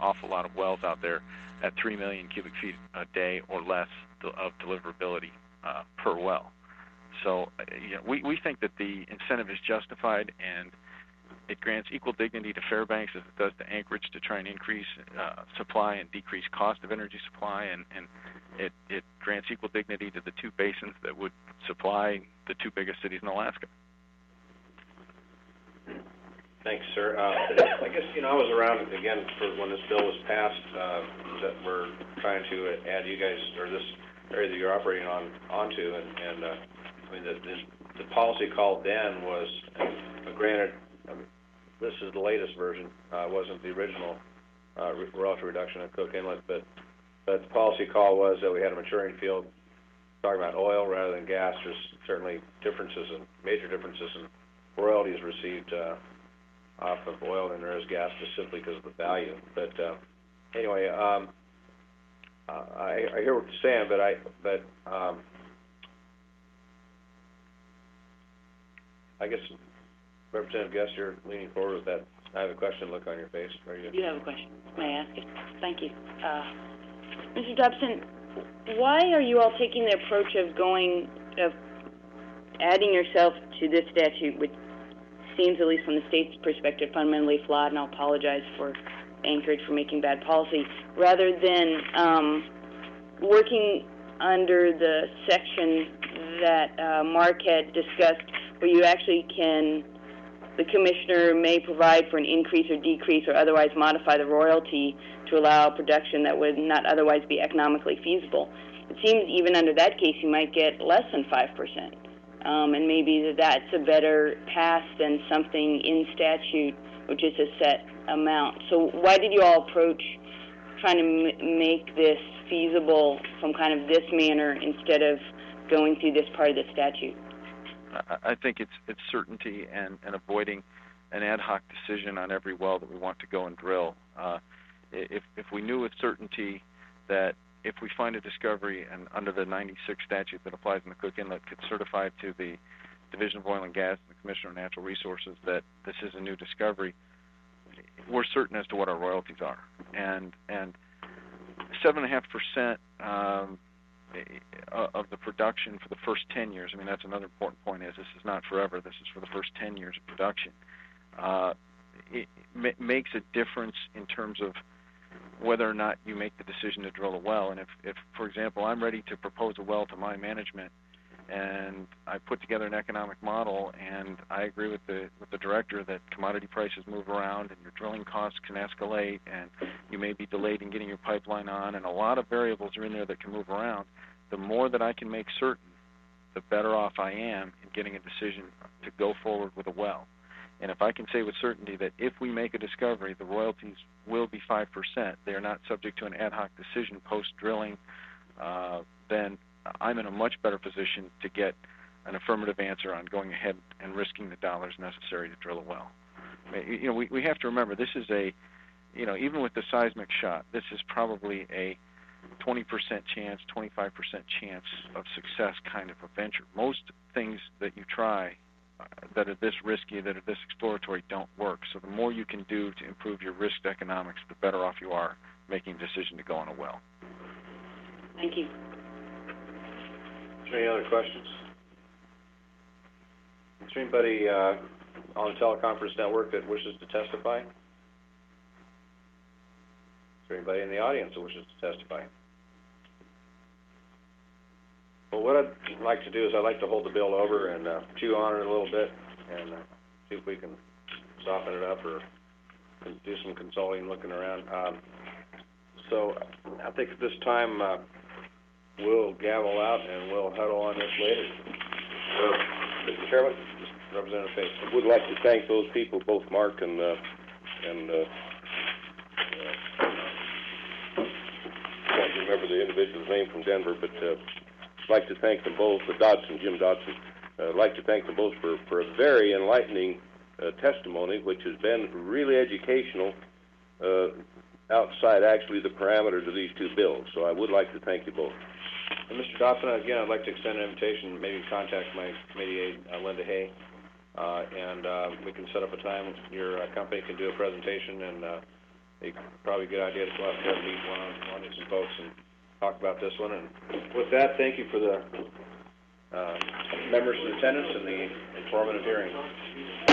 awful lot of wells out there at 3 million cubic feet a day or less of deliverability per well. So we think that the incentive is justified, and it grants equal dignity to Fairbanks as it does to Anchorage to try and increase supply and decrease cost of energy supply, and it grants equal dignity to the two basins that would supply the two biggest cities in Alaska. Thanks, sir. I guess, I was around again for when this bill was passed that we're trying to add you guys, or this area that you're operating onto, and I mean, the policy call then was, granted, this is the latest version. It wasn't the original royalty reduction at Cook Inlet, but the policy call was that we had a maturing field. Talking about oil rather than gas, there's certainly major differences in royalties received off of oil than there is gas, just simply because of the value. But anyway, I hear what you're saying, but I guess, Representative Guest, you're leaning forward with that. I have a question. Look on your face. Are you? You have a question. May I ask it? Thank you. Mr. Dobson, why are you all taking the approach of adding yourself to this statute, which seems, at least from the state's perspective, fundamentally flawed, and I'll apologize for Anchorage for making bad policy, rather than working under the section that Mark had discussed, where you actually the commissioner may provide for an increase or decrease or otherwise modify the royalty to allow production that would not otherwise be economically feasible. It seems even under that case you might get less than 5%. And maybe that's a better path than something in statute, which is a set amount. So why did you all approach trying to make this feasible from kind of this manner instead of going through this part of the statute? I think it's certainty and avoiding an ad hoc decision on every well that we want to go and drill. If we knew with certainty that if we find a discovery, and under the 96 statute that applies in the Cook Inlet, could certify to the Division of Oil and Gas and the Commissioner of Natural Resources that this is a new discovery, we're certain as to what our royalties are. And 7.5% of the production for the first 10 years, I mean, that's another important point, is this is not forever. This is for the first 10 years of production. It makes a difference in terms of whether or not you make the decision to drill a well. And if, for example, I'm ready to propose a well to my management, and I put together an economic model, and I agree with the director that commodity prices move around and your drilling costs can escalate, and you may be delayed in getting your pipeline on, and a lot of variables are in there that can move around, the more that I can make certain, the better off I am in getting a decision to go forward with a well. And if I can say with certainty that if we make a discovery, the royalties will be 5%, they are not subject to an ad hoc decision post-drilling, then I'm in a much better position to get an affirmative answer on going ahead and risking the dollars necessary to drill a well. We have to remember, this is even with the seismic shot, this is probably a 20% chance, 25% chance of success kind of a venture. Most things that you try that are this risky, that are this exploratory, don't work. So the more you can do to improve your risk economics, the better off you are making a decision to go on a well. Thank you. Is there any other questions? Is there anybody on the teleconference network that wishes to testify? Is there anybody in the audience that wishes to testify? Well, what I'd like to do is I'd like to hold the bill over and chew on it a little bit and see if we can soften it up or do some consulting, looking around. So I think at this time we'll gavel out and we'll huddle on this later. Mr. Chairman, Representative Faith. I would like to thank those people, both Mark and I can't remember the individual's name from Denver, but I'd like to thank them both, Jim Dodson. I'd like to thank them both for a very enlightening testimony, which has been really educational outside actually the parameters of these two bills. So I would like to thank you both. And Mr. Dodson, again, I'd like to extend an invitation, maybe contact my committee aide, Linda Hay, and we can set up a time your company can do a presentation and it'd probably be a good idea to go out there and meet one-on-one with some folks and talk about this one. And with that, thank you for the members in attendance and the informative hearing.